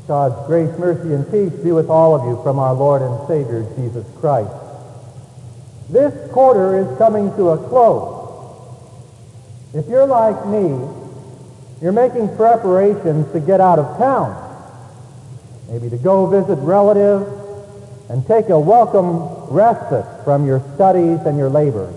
God's grace, mercy, and peace be with all of you from our Lord and Savior, Jesus Christ. This quarter is coming to a close. If you're like me, you're making preparations to get out of town, maybe to go visit relatives and take a welcome respite from your studies and your labors.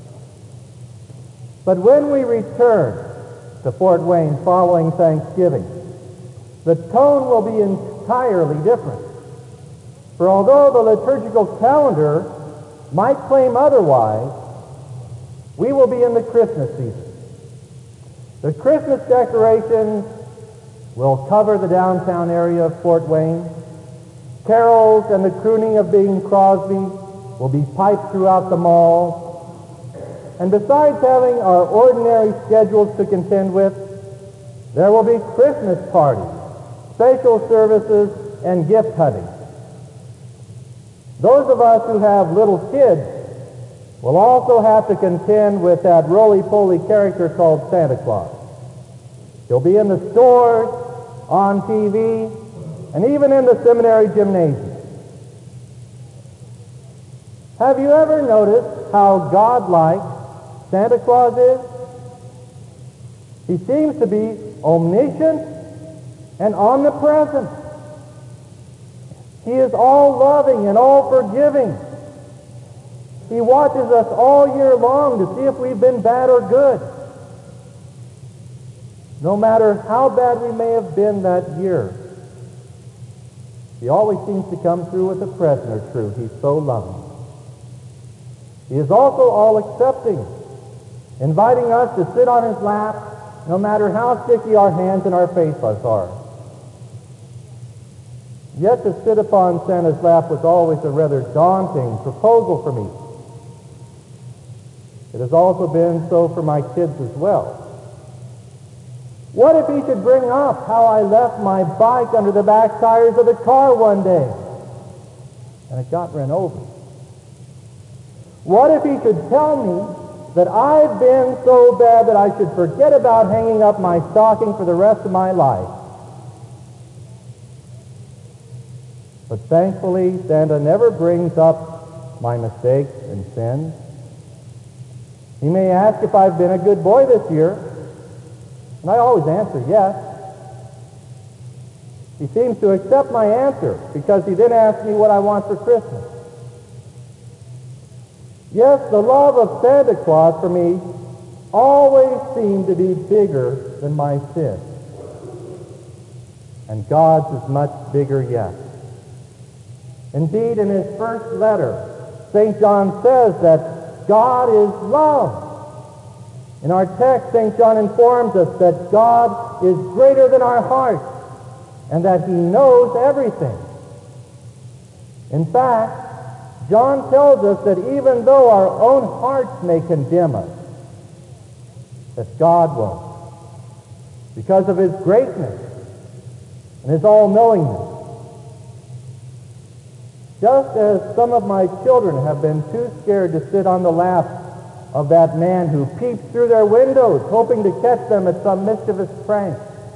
But when we return to Fort Wayne following Thanksgiving, the tone will be entirely different. For although the liturgical calendar might claim otherwise, we will be in the Christmas season. The Christmas decorations will cover the downtown area of Fort Wayne. Carols and the crooning of Bing Crosby will be piped throughout the mall. And besides having our ordinary schedules to contend with, there will be Christmas parties, special services, and gift hunting. Those of us who have little kids will also have to contend with that roly-poly character called Santa Claus. He'll be in the stores, on TV, and even in the seminary gymnasium. Have you ever noticed how godlike Santa Claus is? He seems to be omniscient and omnipresent. He is all-loving and all-forgiving. He watches us all year long to see if we've been bad or good. No matter how bad we may have been that year, he always seems to come through with a present or two. He's so loving. He is also all-accepting, inviting us to sit on his lap no matter how sticky our hands and our faces are. Yet to sit upon Santa's lap was always a rather daunting proposal for me. It has also been so for my kids as well. What if he should bring up how I left my bike under the back tires of the car one day and it got run over? What if he should tell me that I've been so bad that I should forget about hanging up my stocking for the rest of my life? But thankfully, Santa never brings up my mistakes and sins. He may ask if I've been a good boy this year, and I always answer yes. He seems to accept my answer because he then asks me what I want for Christmas. Yes, the love of Santa Claus for me always seemed to be bigger than my sin. And God's is much bigger yet. Indeed, in his first letter, St. John says that God is love. In our text, St. John informs us that God is greater than our hearts and that he knows everything. In fact, John tells us that even though our own hearts may condemn us, that God won't, because of his greatness and his all-knowingness. Just as some of my children have been too scared to sit on the lap of that man who peeps through their windows, hoping to catch them at some mischievous prank,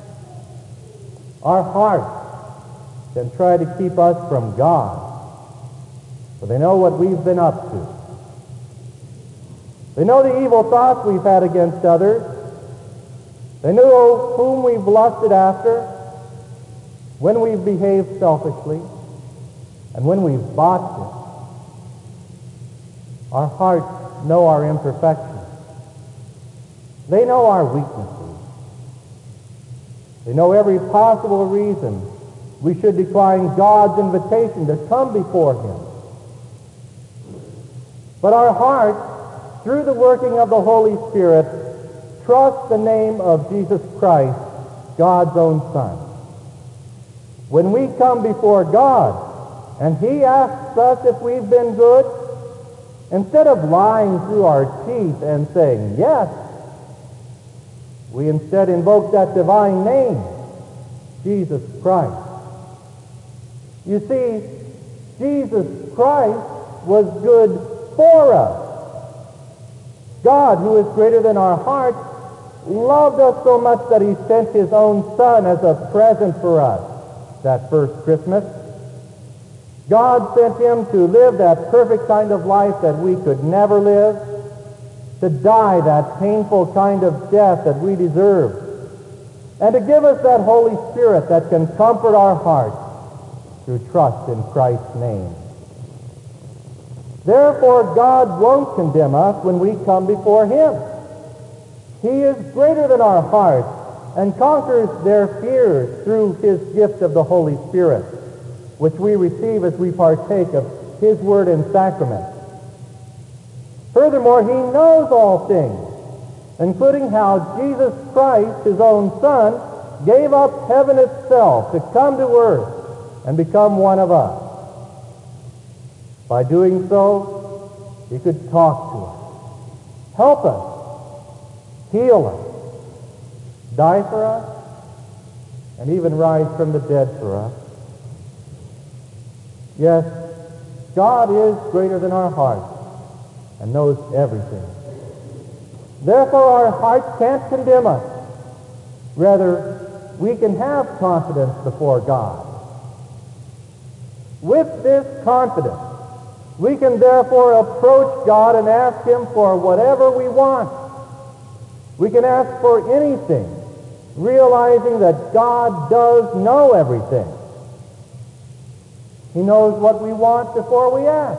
our hearts can try to keep us from God, for they know what we've been up to. They know the evil thoughts we've had against others. They know whom we've lusted after, when we've behaved selfishly, and when we've botched it. Our hearts know our imperfections. They know our weaknesses. They know every possible reason we should decline God's invitation to come before him. But our hearts, through the working of the Holy Spirit, trust the name of Jesus Christ, God's own Son. When we come before God, and he asks us if we've been good, instead of lying through our teeth and saying yes, we instead invoke that divine name, Jesus Christ. You see, Jesus Christ was good for us. God, who is greater than our hearts, loved us so much that he sent his own Son as a present for us. that first Christmas. God sent him to live that perfect kind of life that we could never live, to die that painful kind of death that we deserve, and to give us that Holy Spirit that can comfort our hearts through trust in Christ's name. Therefore, God won't condemn us when we come before him. He is greater than our hearts and conquers their fears through his gift of the Holy Spirit, which we receive as we partake of his word and sacrament. Furthermore, he knows all things, including how Jesus Christ, his own Son, gave up heaven itself to come to earth and become one of us. By doing so, he could talk to us, help us, heal us, die for us, and even rise from the dead for us. Yes, God is greater than our hearts and knows everything. Therefore, our hearts can't condemn us. Rather, we can have confidence before God. With this confidence, we can therefore approach God and ask him for whatever we want. We can ask for anything, realizing that God does know everything. He knows what we want before we ask.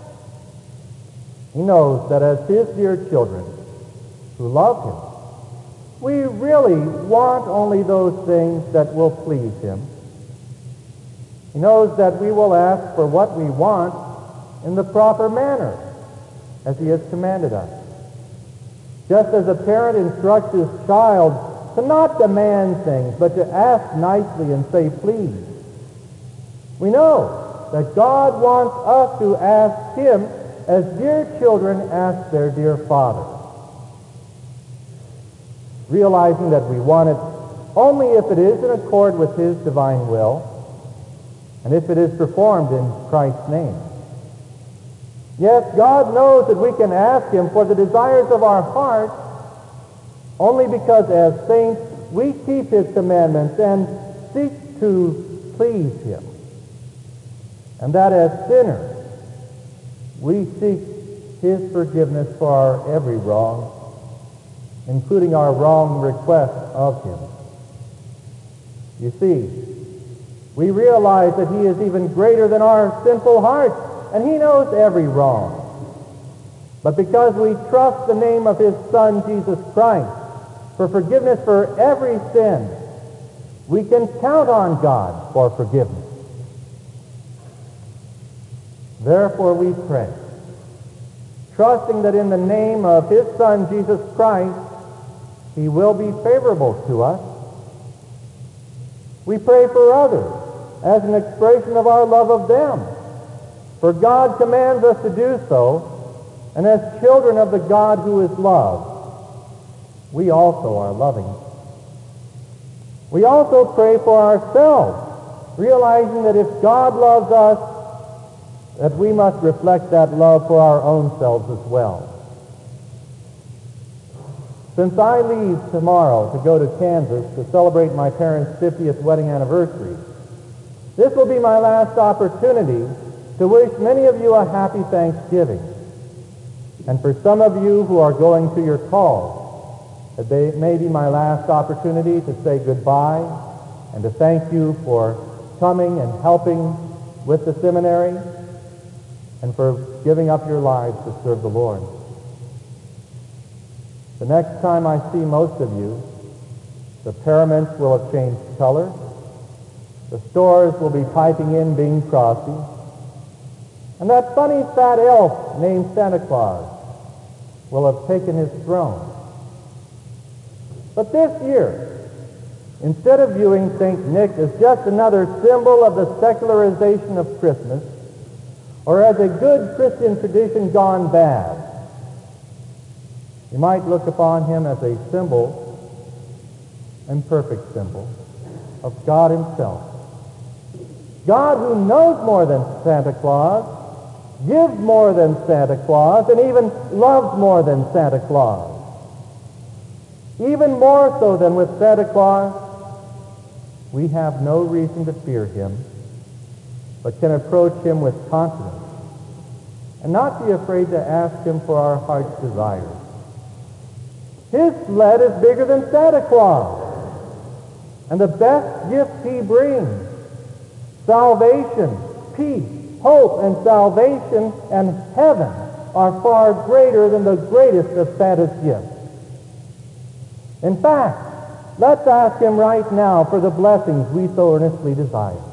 He knows that as his dear children who love him, we really want only those things that will please him. He knows that we will ask for what we want in the proper manner, as he has commanded us. Just as a parent instructs his child to not demand things, but to ask nicely and say, please. We know that God wants us to ask him as dear children ask their dear Father, realizing that we want it only if it is in accord with his divine will and if it is performed in Christ's name. Yes, God knows that we can ask him for the desires of our heart only because as saints we keep his commandments and seek to please him. And that as sinners we seek his forgiveness for our every wrong, including our wrong request of him. You see, we realize that he is even greater than our sinful hearts, and he knows every wrong. But because we trust the name of his Son, Jesus Christ, for forgiveness for every sin, we can count on God for forgiveness. Therefore we pray, trusting that in the name of his Son, Jesus Christ, he will be favorable to us. We pray for others as an expression of our love of them, for God commands us to do so, and as children of the God who is love, we also are loving. We also pray for ourselves, realizing that if God loves us, that we must reflect that love for our own selves as well. Since I leave tomorrow to go to Kansas to celebrate my parents' 50th wedding anniversary, this will be my last opportunity to wish many of you a happy Thanksgiving. And for some of you who are going to your calls, it may be my last opportunity to say goodbye and to thank you for coming and helping with the seminary and for giving up your lives to serve the Lord. The next time I see most of you, the paraments will have changed color, the stores will be piping in Bing Crosby, and that funny fat elf named Santa Claus will have taken his throne. But this year, instead of viewing St. Nick as just another symbol of the secularization of Christmas, or as a good Christian tradition gone bad, you might look upon him as a symbol, imperfect symbol, of God himself. God who knows more than Santa Claus, gives more than Santa Claus, and even loves more than Santa Claus. Even more so than with Santa Claus, we have no reason to fear him, but can approach him with confidence and not be afraid to ask him for our heart's desires. His sled is bigger than Santa Claus, and the best gifts he brings, salvation, peace, hope, and salvation and heaven, are far greater than the greatest of Santa's gifts. In fact, let's ask him right now for the blessings we so earnestly desire.